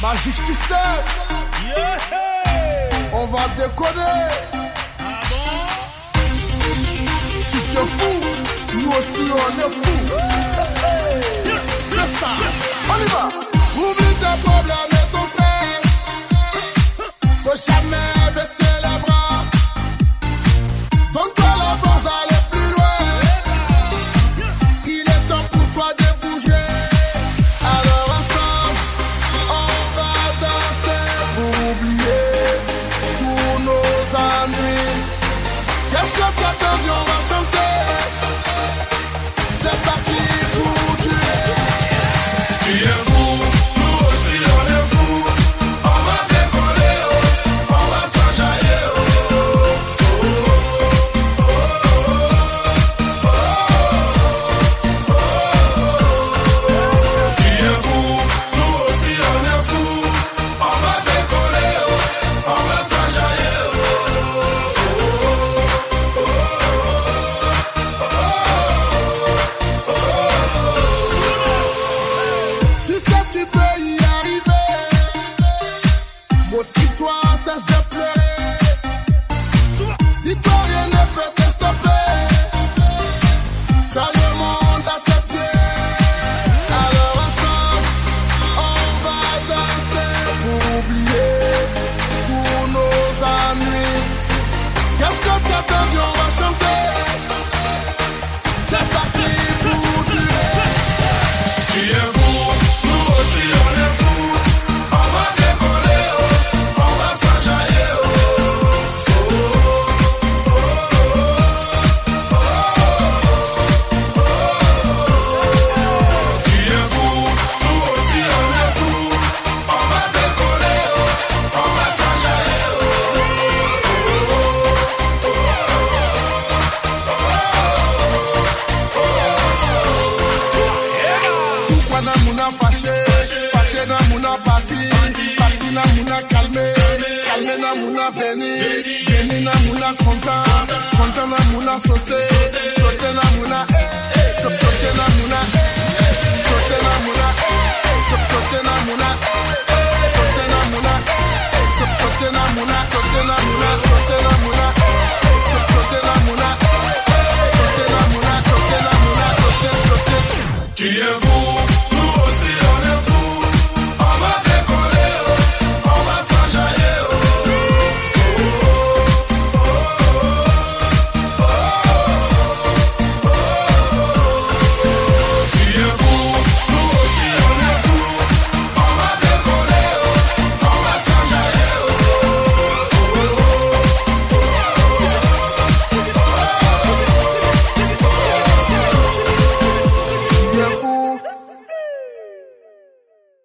Magic System. Yeah. On va déconner. Ah bon? Si tu es fou, nous aussi on est fou. C'est ça. On y va. Oublie tes problèmes et ton stress. Faut jamais baisser les bras. Donne-toi la force d'aller plus loin. Il est temps pour toi de bouger. Alors ensemble, on va danser pour oublier tous nos ennuis. Qu'est-ce que tu attends? On va chanter. C'est parti pour tuer. Tu es fou, nous aussi on est fou. On va décoller, on va s'enjailler. Tu es fou, nous aussi on est fou. On va décoller, on va s'enjailler. Tu sais, tu peux y arriver. Motive-toi, cesse de pleurer. Dis-toi, rien ne peut te stopper. Ça le monde à tes pieds. Alors ensemble, on va danser pour oublier tous nos ennuis. Qu'est-ce que tu attends? On va chanter. C'est parti pour tuer. Tu es fou, nous aussi on est fou. On va décoller, on va s'enjailler. Tu es fou, nous aussi on est fou. On va décoller, on va s'enjailler. Pourquoi na mouna fâché, fâché na mouna parti, parti na mouna calmé, calmé na mouna béni, béni na mouna content, content na mouna sauté, sauté na mouna sauté na mouna sauté na mouna